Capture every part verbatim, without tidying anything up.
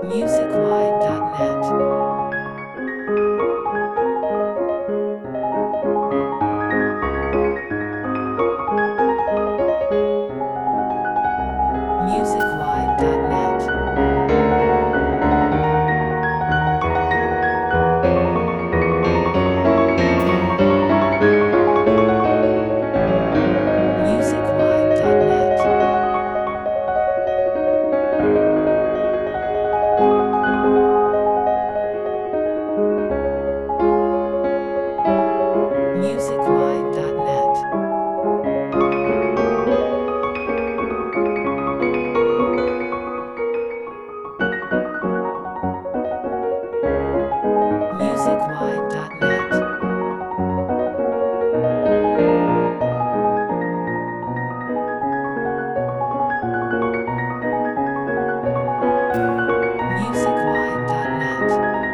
musicwide dot net. musicwide dot net. musicwide dot net. musicwide dot net. musicwide dot net. musicwide dot net.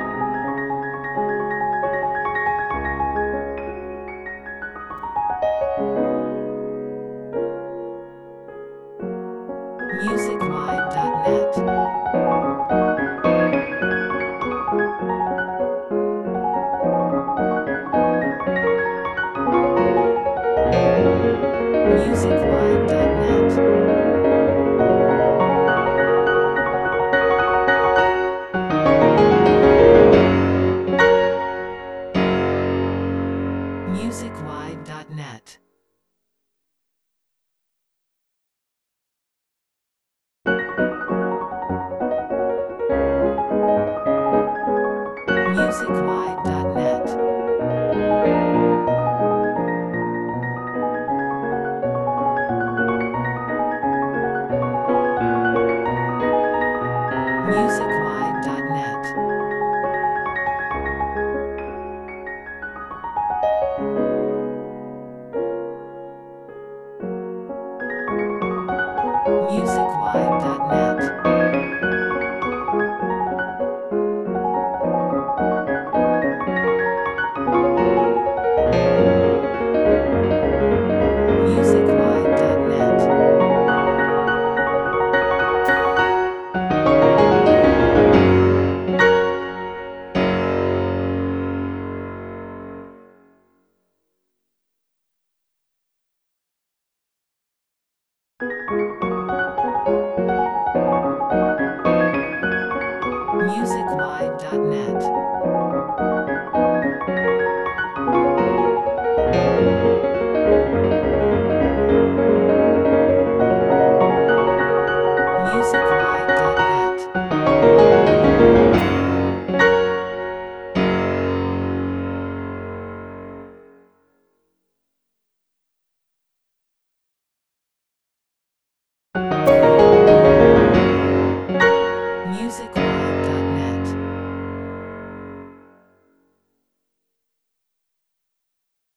musicwide dot net. musicwide dot net. musicwide dot net. musicwide dot net. musicwide dot net. musicwide dot net. musicwide dot net. musicwide dot net.